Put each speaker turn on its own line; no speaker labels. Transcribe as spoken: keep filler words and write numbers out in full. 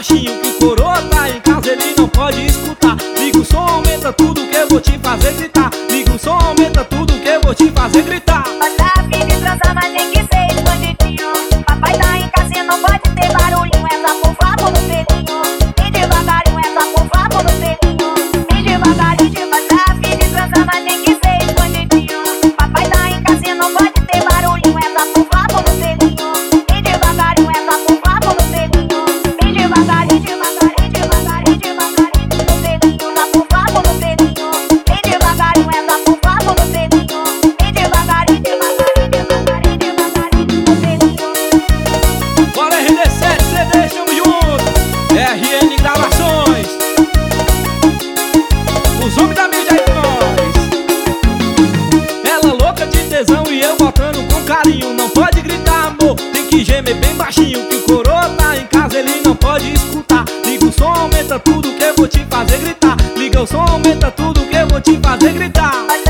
baixinho que o coroa tá em casa, ele não pode escutar. Liga o som, aumenta tudo que eu vou te fazer gritar. Liga o som, aumenta tudo que eu vou te fazer gritar.
Mas tá afim de transar, mas tem que ser escondidinho. Papai tá em casa e não pode ter barulhinho. Essa por favor no pelinho, vem devagarinho. Essa por favor no pelinho, vem devagarinho. Mas tá afim de transar, mas tem que ser escondidinho. Papai tá em casa e não pode ter barulhinho. Essa por favor no pelinho, vem devagarinho. Essa por favor no pelinho, vem devagarinho, devagarinho, devagarinho, devagarinho no pelinho. Essa por favor no pelinho, vem devagarinho. Essa por favor no pelinho, vem devagarinho, devagarinho, devagarinho, devagarinho no pelinho.
Bora R D sete C D, estamos juntos. R N Gravações, os homens da mídia aí com nós. Ela louca de tesão e eu botando com carinho. Não pode gritar, amor, tem que gemer bem baixinho que o coroa tá em casa, ele não pode escutar. Liga o som, aumenta tudo que eu vou te fazer gritar. Liga o som, aumenta tudo que eu vou te fazer gritar.